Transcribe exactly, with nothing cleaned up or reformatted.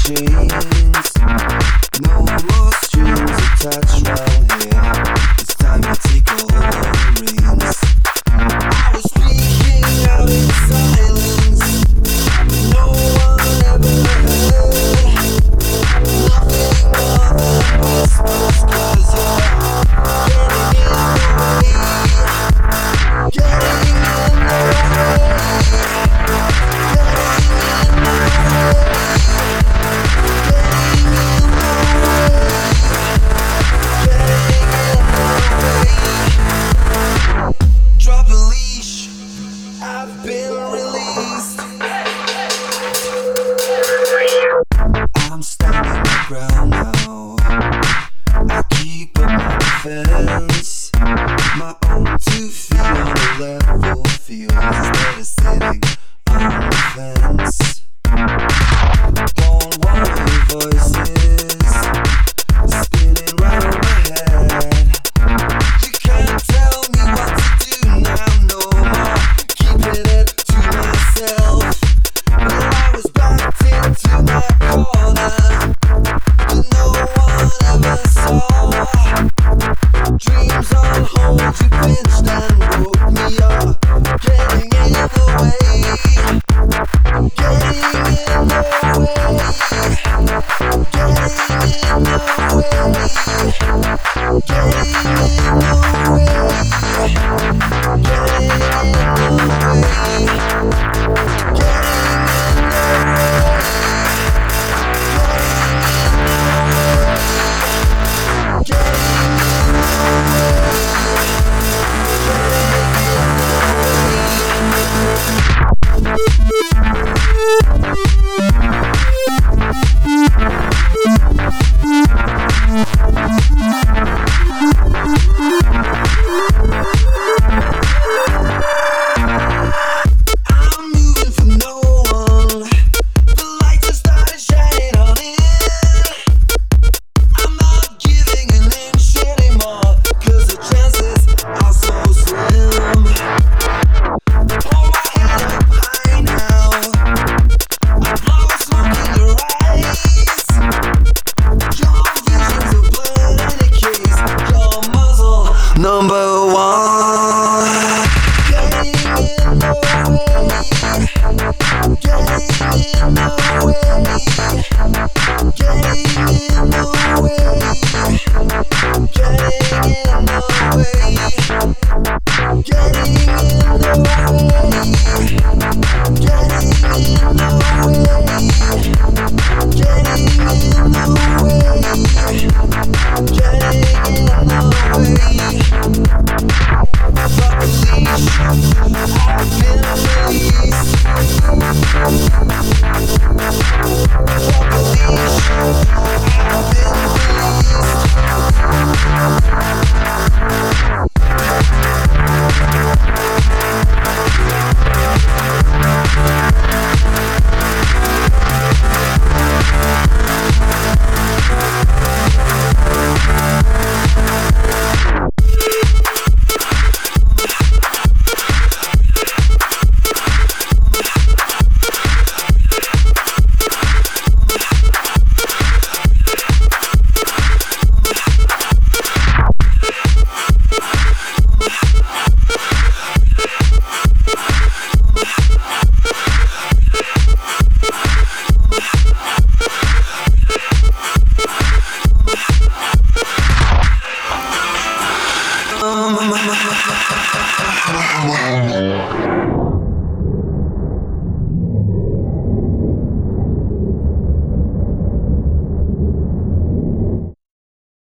chains. No more strings attached round here. It's time to take all the reins. I was speaking out in silence. No one ever heard. Nothing more than whispers, 'cause you're getting in the way. Getting in the way. Drop a leash, I've been released. I'm standing my ground now. I keep up my defense. My own two feet on a level field instead of sitting on the fence. Don't want your voices spinning round my head. You can't tell me what to do now no more. Keeping it to myself. Well, I was backed into my corner, but no one ever saw. Dreams on hold, you pinched and woke me up. Getting in the way. Getting in the way. Getting in the way. Getting in the way. Getting in the way. Number one. Getting in the way. Getting in the way. Getting in the way. Getting in the way. Getting in the way. Getting in the way. Getting in the way. Getting in the way. Drop a leash, I've been released. Drop a leash, I've been um